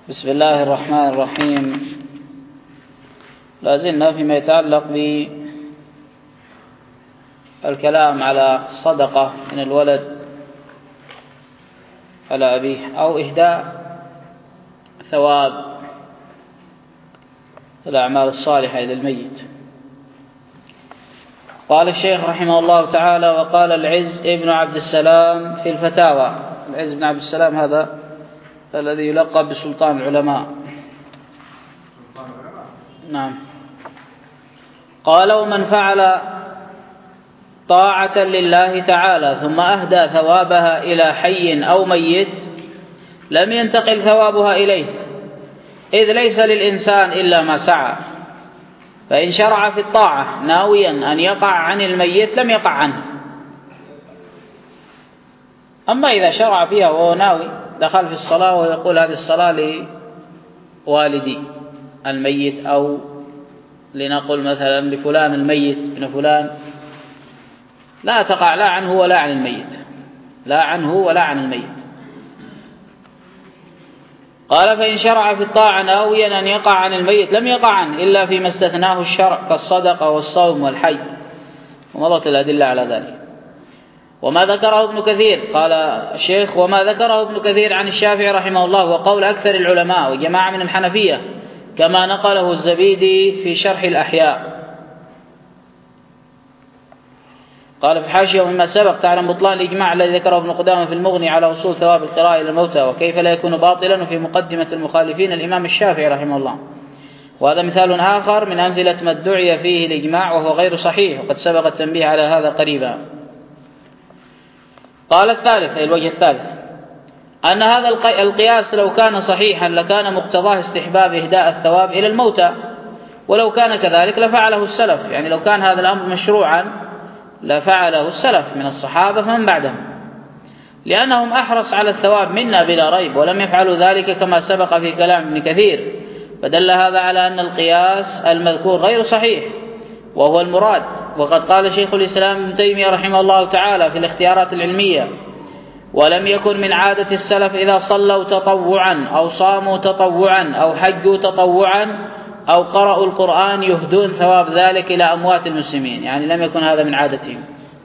بسم الله الرحمن الرحيم. لازلنا فيما يتعلق بالكلام على الصدقة من الولد على أبيه أو إهداء ثواب الأعمال الصالحة إلى الميت. قال الشيخ رحمه الله تعالى: وقال العز ابن عبد السلام في الفتاوى. العز بن عبد السلام هذا الذي يلقب بسلطان العلماء. نعم. قال: ومن فعل طاعة لله تعالى ثم أهدى ثوابها إلى حي أو ميت لم ينتقل ثوابها إليه، إذ ليس للإنسان إلا ما سعى، فإن شرع في الطاعة ناويا أن يقع عن الميت لم يقع عنه. أما إذا شرع فيها وهو ناوي، دخل في الصلاة ويقول هذه الصلاة لوالدي الميت، أو لنقل مثلا لفلان الميت ابن فلان، لا تقع لا عنه ولا عن الميت، لا عنه ولا عن الميت. قال: فإن شرع في الطاعة ناويا أن يقع عن الميت لم يقع عنه إلا فيما استثناه الشرع كالصدقة والصوم والحج، ومضت الأدلة على ذلك. وما ذكره ابن كثير، قال الشيخ: وما ذكره ابن كثير عن الشافعي رحمه الله وقول أكثر العلماء وجماعة من الحنفية كما نقله الزبيدي في شرح الأحياء. قال في الحاشية: ومما سبق تعلم بطلان الإجماع الذي ذكره ابن قدامة في المغني على وصول ثواب القراءة إلى الموتى وكيف لا يكون باطلا، وفي مقدمة المخالفين الإمام الشافعي رحمه الله. وهذا مثال آخر من أمثلة ما ادعي فيه الإجماع وهو غير صحيح، وقد سبق التنبيه على هذا قريبا. قال الثالث، أي الوجه الثالث، أن هذا القياس لو كان صحيحا لكان مقتضاه استحباب إهداء الثواب إلى الموتى، ولو كان كذلك لفعله السلف، يعني لو كان هذا الأمر مشروعا لفعله السلف من الصحابة فمن بعدهم، لأنهم أحرص على الثواب منا بلا ريب، ولم يفعلوا ذلك كما سبق في كلام ابن كثير، فدل هذا على أن القياس المذكور غير صحيح وهو المراد. وقد قال شيخ الإسلام ابن تيمية رحمه الله تعالى في الاختيارات العلمية: ولم يكن من عادة السلف إذا صلوا تطوعا أو صاموا تطوعا أو حجوا تطوعا أو قرأوا القرآن يهدون ثواب ذلك إلى أموات المسلمين، يعني لم يكن هذا من عادتهم،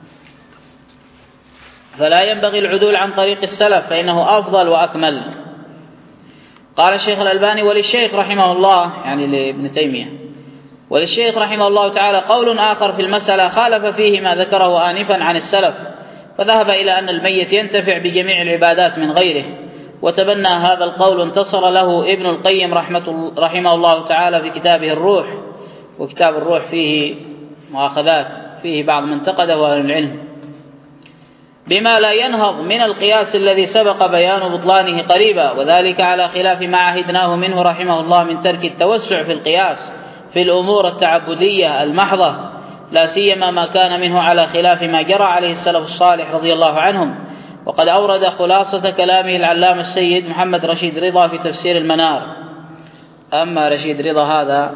فلا ينبغي العدول عن طريق السلف فإنه أفضل وأكمل. قال الشيخ الألباني: وللشيخ رحمه الله، يعني لابن تيمية، وللشيخ رحمه الله تعالى قول آخر في المسألة خالف فيه ما ذكره آنفا عن السلف، فذهب إلى أن الميت ينتفع بجميع العبادات من غيره، وتبنى هذا القول انتصر له ابن القيم رحمه الله تعالى في كتابه الروح. وكتاب الروح فيه مؤاخذات، فيه بعض من انتقده أهل العلم بما لا ينهض من القياس الذي سبق بيان بطلانه قريبا، وذلك على خلاف ما عهدناه منه رحمه الله من ترك التوسع في القياس في الأمور التعبدية المحضة، لا سيما ما كان منه على خلاف ما جرى عليه السلف الصالح رضي الله عنهم. وقد أورد خلاصة كلامه العلامة السيد محمد رشيد رضا في تفسير المنار. أما رشيد رضا هذا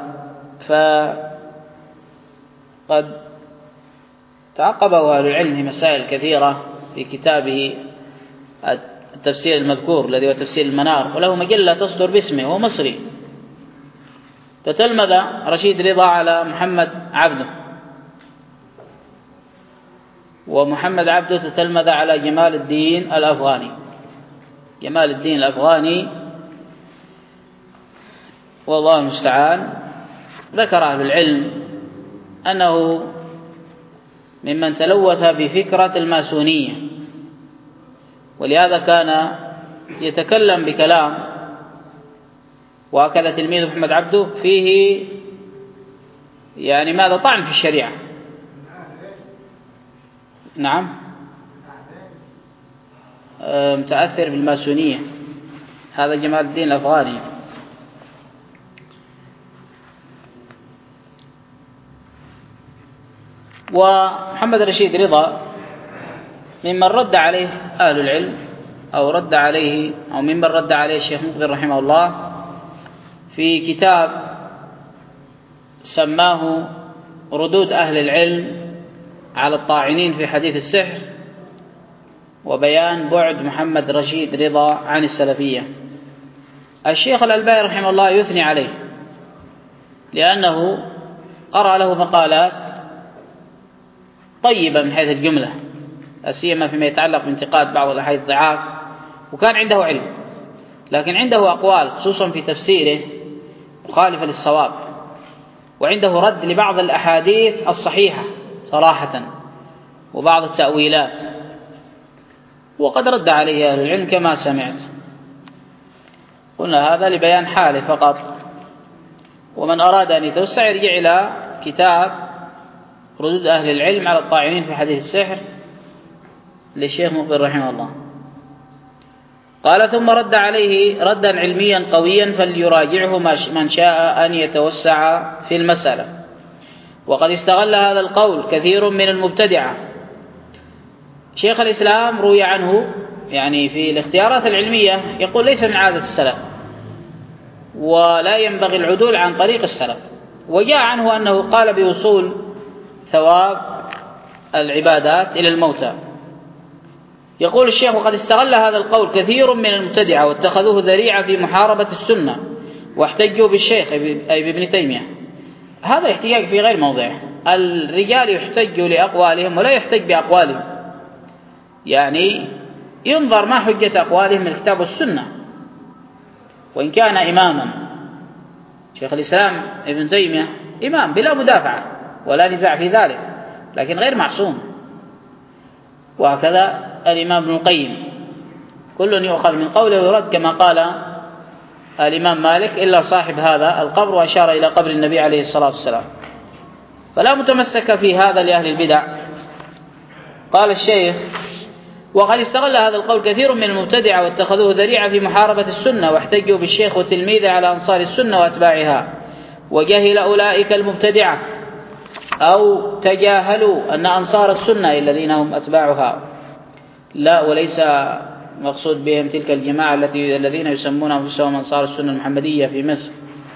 فقد تعقبه أهل العلم في مسائل كثيرة في كتابه التفسير المذكور الذي هو تفسير المنار، وله مجلة تصدر باسمه، وهو مصري. تتلمذ رشيد رضا على محمد عبده، ومحمد عبده تتلمذ على جمال الدين الأفغاني. جمال الدين الأفغاني والله المستعان ذكر أهل العلم أنه ممن تلوث بفكرة الماسونية، ولهذا كان يتكلم بكلام، وهكذا تلميذ محمد عبده فيه يعني ماذا طعن في الشريعة. نعم، متأثر بالماسونية، هذا جمال الدين الأفغاني. ومحمد رشيد رضا ممن رد عليه أهل العلم، أو رد عليه، أو ممن رد عليه الشيخ مقبل رحمه الله في كتاب سماه ردود أهل العلم على الطاعنين في حديث السحر، وبيان بعد محمد رشيد رضا عن السلفية. الشيخ الألباني رحمه الله يثني عليه، لأنه قرأ له مقالات طيبة من حيث الجملة، سيما فيما يتعلق بانتقاد بعض الأحاديث الضعاف، وكان عنده علم، لكن عنده أقوال خصوصا في تفسيره مخالفة للصواب، وعنده رد لبعض الأحاديث الصحيحة صراحة وبعض التأويلات، وقد رد عليه أهل العلم كما سمعت. قلنا هذا لبيان حاله فقط، ومن أراد أن يتوسع يرجع إلى كتاب ردود أهل العلم على الطاعنين في حديث السحر للشيخ مقبل رحمه الله. قال: ثم رد عليه ردا علميا قويا فليراجعه من شاء أن يتوسع في المسألة. وقد استغل هذا القول كثير من المبتدعة. شيخ الإسلام روي عنه يعني في الاختيارات العلمية يقول: ليس من عادة السلف، ولا ينبغي العدول عن طريق السلف. وجاء عنه أنه قال بوصول ثواب العبادات إلى الموتى. يقول الشيخ: وقد استغل هذا القول كثير من المبتدعة واتخذوه ذريعة في محاربة السنة، واحتجوا بالشيخ أي بابن تيمية. هذا احتجاج في غير موضعه. الرجال يحتج لأقوالهم ولا يحتج بأقوالهم، يعني ينظر ما حجة أقوالهم من الكتاب والسنة. وإن كان إماما، شيخ الإسلام ابن تيمية إمام بلا مدافعة ولا نزاع في ذلك، لكن غير معصوم. وهكذا الإمام ابن القيم، كل يؤخذ من قوله ويرد، كما قال الإمام مالك: إلا صاحب هذا القبر، وأشار إلى قبر النبي عليه الصلاة والسلام. فلا متمسك في هذا لأهل البدع. قال الشيخ: وقد استغل هذا القول كثير من المبتدعة واتخذوه ذريعة في محاربة السنة، واحتجوا بالشيخ وتلميذه على أنصار السنة وأتباعها. وجهل أولئك المبتدعة أو تجاهلوا أن أنصار السنة الذين هم أتباعها، لا، وليس مقصود بهم تلك الجماعة الذين يسمون أنفسهم أنصار السنة المحمدية في مصر.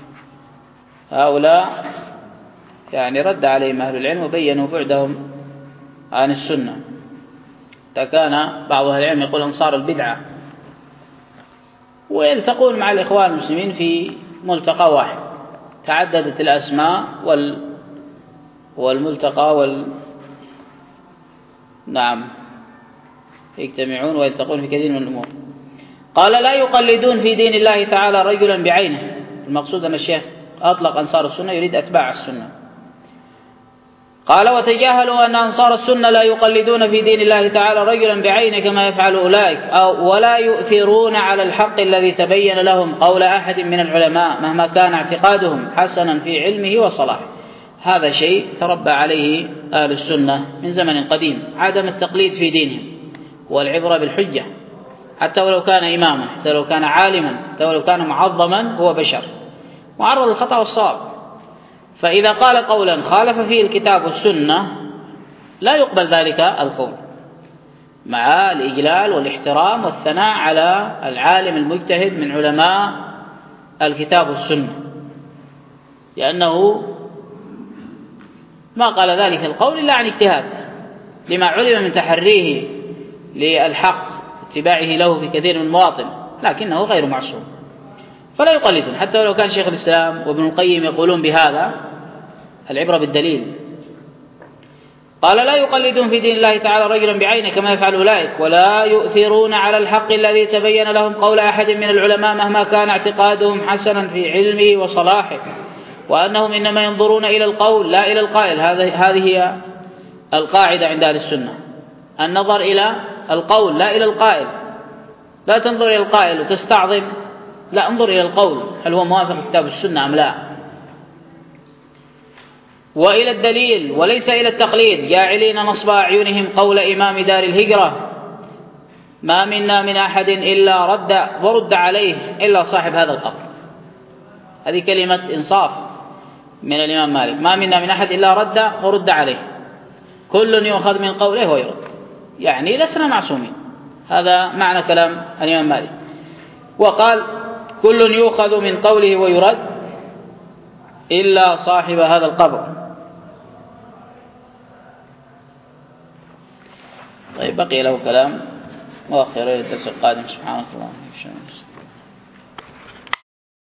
هؤلاء يعني رد عليهم أهل العلم وبينوا بعدهم عن السنة. فكان بعض أهل العلم يقول أنصار البدعة، ويلتقون مع الإخوان المسلمين في ملتقى واحد، تعددت الأسماء والملتقى نعم يجتمعون ويلتقون في كثير من الأمور. قال: لا يقلدون في دين الله تعالى رجلا بعينه. المقصود أن الشيخ أطلق أنصار السنة يريد أتباع السنة. قال: وتجاهلوا أن أنصار السنة لا يقلدون في دين الله تعالى رجلا بعينه كما يفعل أولئك، ولا يؤثرون على الحق الذي تبين لهم قول أحد من العلماء مهما كان اعتقادهم حسنا في علمه وصلاحه. هذا شيء تربى عليه أهل السنة من زمن قديم، عدم التقليد في دينهم والعبرة بالحجة، حتى ولو كان إماما، حتى لو كان عالما، حتى ولو كان معظما، هو بشر معرض للخطأ والصواب. فإذا قال قولا خالف فيه الكتاب والسنة لا يقبل ذلك القول، مع الإجلال والاحترام والثناء على العالم المجتهد من علماء الكتاب والسنة، لأنه ما قال ذلك القول إلا عن اجتهاد، لما علم من تحريه للحق اتباعه له في كثير من المواطن، لكنه غير معصوم، فلا يقلدون. حتى ولو كان شيخ الإسلام وابن القيم يقولون بهذا، العبرة بالدليل. قال: لا يقلدون في دين الله تعالى رجلا بعينه كما يفعل أولئك، ولا يؤثرون على الحق الذي تبين لهم قول أحد من العلماء مهما كان اعتقادهم حسنا في علمه وصلاحه، وأنهم إنما ينظرون إلى القول لا إلى القائل. هذه هي القاعدة عند أهل السنة، النظر إلى القول لا إلى القائل. لا تنظر إلى القائل وتستعظم، لا، انظر إلى القول هل هو موافق كتاب السنة أم لا، وإلى الدليل وليس إلى التقليد، جاعلين نصب أعينهم قول إمام دار الهجرة: ما منا من أحد إلا ورد عليه إلا صاحب هذا القبر. هذه كلمة إنصاف من الإمام مالك: ما منا من أحد إلا ورد عليه، كل يؤخذ من قوله ويرد، يعني لسنا معصومين. هذا معنى كلام الإمام مالك. وقال: كل يؤخذ من قوله ويرد إلا صاحب هذا القبر. طيب، بقي له كلام مؤخر الدرس القادم. سبحانك اللهم وبحمدك.